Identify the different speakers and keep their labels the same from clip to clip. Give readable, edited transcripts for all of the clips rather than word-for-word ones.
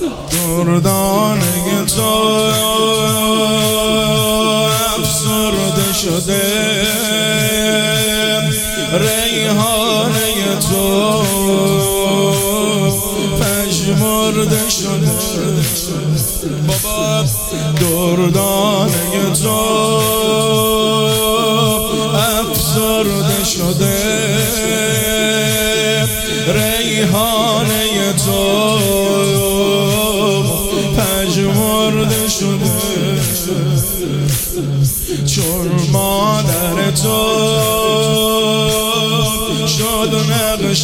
Speaker 1: دردانه تو افسرده شده، ریحانه تو پژمرده شده. بابا دردانه تو افسرده شده، ریحانه تو پژمرده شده. چون مادر تو شد نقش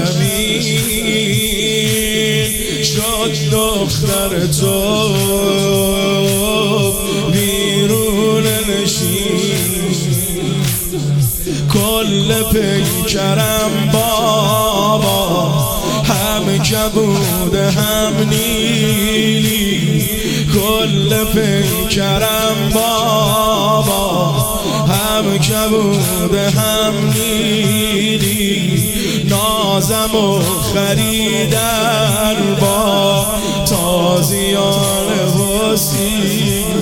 Speaker 1: زمین، شد دختر تو بیرون نشین. کل پیکرم بابا هم کبود هم نیلی، کل پیکرم بابا هم کبود هم نیلی. نازم و خریدن با تازیان وسیع،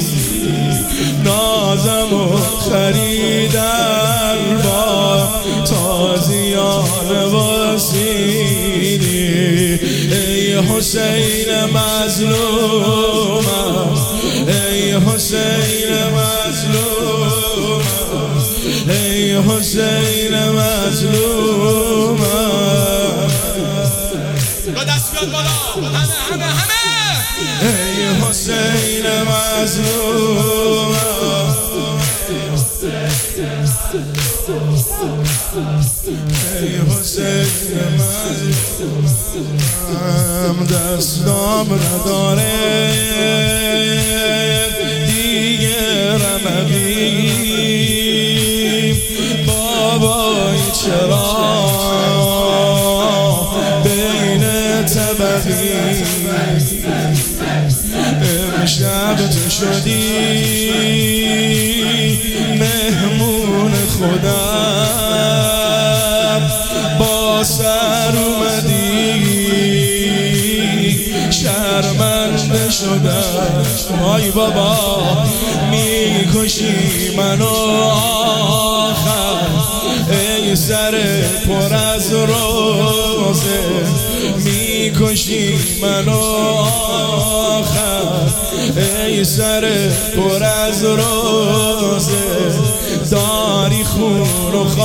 Speaker 1: نازم و خریدن با تازیان وسیع. ای حسین مظلومم، ای حسین مظلومم، ای حسین مظلومم.
Speaker 2: دست بیاد بالا همه.
Speaker 1: ای حسین مظلومم، ای حسین مظلومم. دستام نداره دیگه رمقیم، بابای چرا بین طبقیم. امشب تو شدی مهمون خودم، با سر اومدی شرمنده شدم. وای بابا میکشی منو آخر، ای سر پر از روزه میکشی منو آخر، ای سر پر از روزه. داری خون و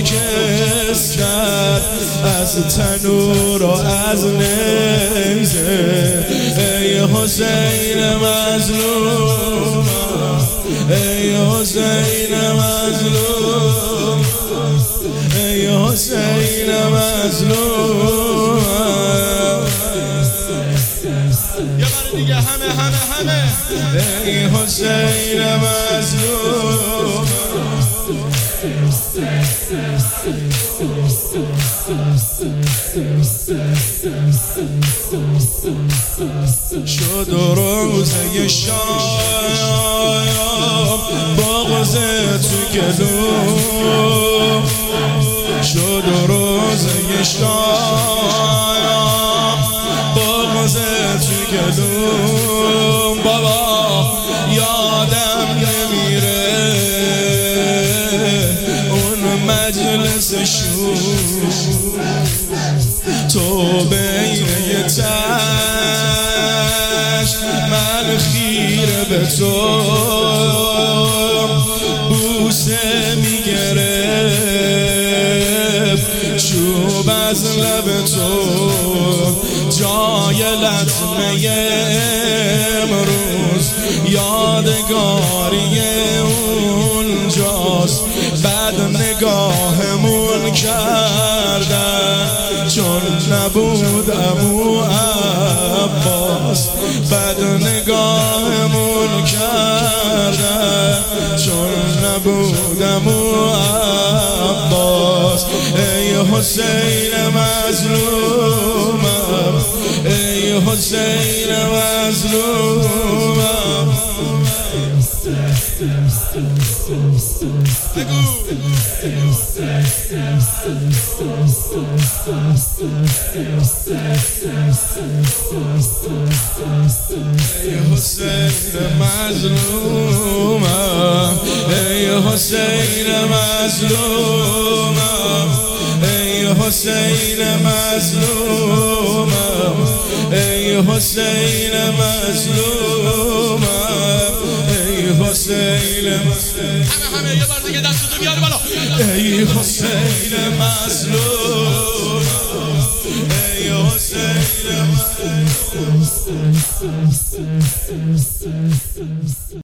Speaker 1: خاکستر از تنور و از نیزه. ای حسین مظلوم، ای حسین مظلوم، ای حسین مظلوم.
Speaker 2: یه بار دیگه همه.
Speaker 1: ای حسین مظلوم، شد روزه شام بغض تو گلوم، شد روزه شام بغض تو گلوم. بابا یادم نمیره اون مجلس شور، تو بین یه تشت من خیره به تو بوسه میگرفت، چوب از لب تو جای لطمه امروز یادگاری اونجاست. بعد نگاهمون کردن چون نبودم او عباس، بعد نگاهمون کردن چون نبودم او عباس. ای حسین مظلومم، ای حسین مظلومم. ای حسین مظلومم ای حسین مظلومم ای حسین مظلومم ای حسین مظلومم ای حسین
Speaker 2: همه یه بار دیگه دستتو بیار بالا
Speaker 1: ای حسین مظلومم ای حسین